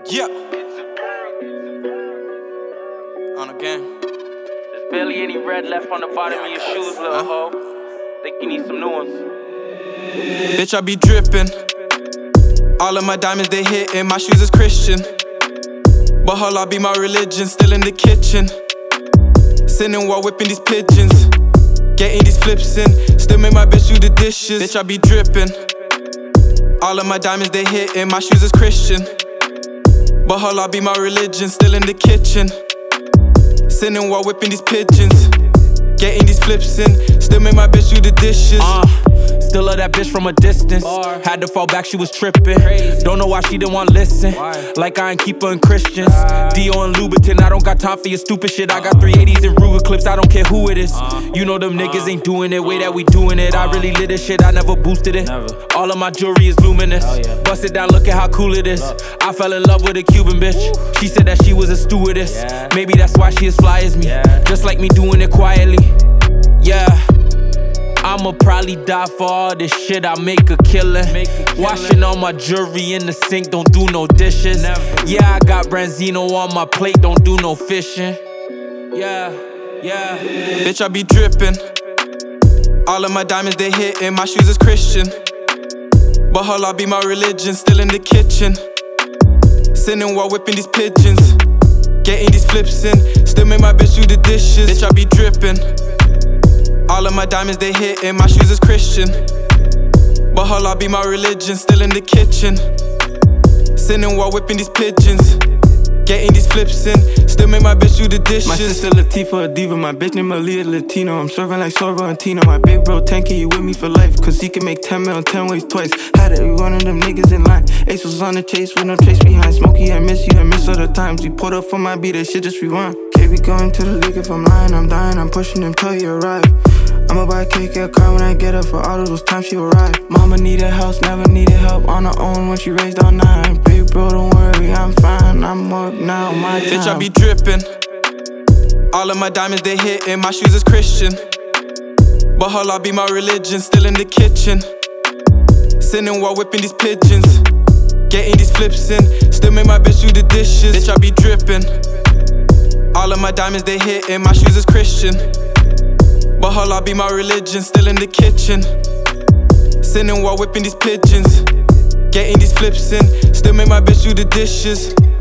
Yeah. On again. There's barely any red left on the bottom of your shoes, little hoe. Think you need some new ones. Bitch, I be drippin'. All of my diamonds, they hittin'. My shoes is Christian. But Allah be my religion. Still in the kitchen. Sitting while whipping these pigeons. Getting these flips in. Still make my bitch do the dishes. Bitch, I be drippin'. All of my diamonds, they hittin'. My shoes is Christian. But Allah be my religion. Still in the kitchen. Sitting while whipping these pigeons. Getting these flips in. Still make my bitch do the dishes. Still love that bitch from a distance. Had to fall back, she was trippin'. Don't know why she didn't want to listen. Like I ain't keep her in Christians. Dio and Louboutin, I don't got time for your stupid shit. I got 380s and Ruger clips, I don't care who it is. You know them niggas ain't doing it, way that we doing it. I really lit this shit, I never boosted it. All of my jewelry is luminous. Bust it down, look at how cool it is. I fell in love with a Cuban bitch. She said that she was a stewardess. Maybe that's why she as fly as me. Just like me doing it quietly. Yeah. I'ma probably die for all this shit, I make a killing. Washing all my jewelry in the sink, don't do no dishes. Yeah, I got Branzino on my plate, don't do no fishing. Yeah. Bitch, I be drippin'. All of my diamonds, they hittin'. My shoes is Christian. But Allah be my religion. Still in the kitchen. Sitting while whipping these pigeons. Getting these flips in. Still make my bitch do the dishes. Bitch, I be drippin'. All of my diamonds, they hittin'. My shoes is Christian. But Allah be my religion. Still in the kitchen. Sitting while whipping these pigeons. Getting these flips in. Still make my bitch do the dishes. My sister Latifah, a diva. My bitch named Aaliyah, Latino. I'm serving like Sorva and Tino. My big bro 10K, you with me for life. Cause he can make 10 mil 10 ways twice. Had every one of them niggas in line. Ace was on the chase with no chase behind. Smokey, I miss you, I miss other times. You pulled up for my beat, that shit just rewind. K, we going to the league. If I'm lying, I'm dying. I'm pushing them till you arrive. I'ma buy a cake, get a car when I get up. For all of those times she arrived. Mama needed house, never needed help. On her own when she raised all 9. Big bro, don't worry, I'm fine. I'm up now, my time. Bitch, I be drippin'. All of my diamonds, they hittin'. My shoes is Christian. But Allah be my religion. Still in the kitchen. Sitting while whipping these pigeons. Getting these flips in. Still make my bitch do the dishes. Bitch, I be drippin'. All of my diamonds, they hittin'. My shoes is Christian. But Allah be my religion. Still in the kitchen. Sitting while whipping these pigeons. Getting these flips in. Still make my bitch do the dishes.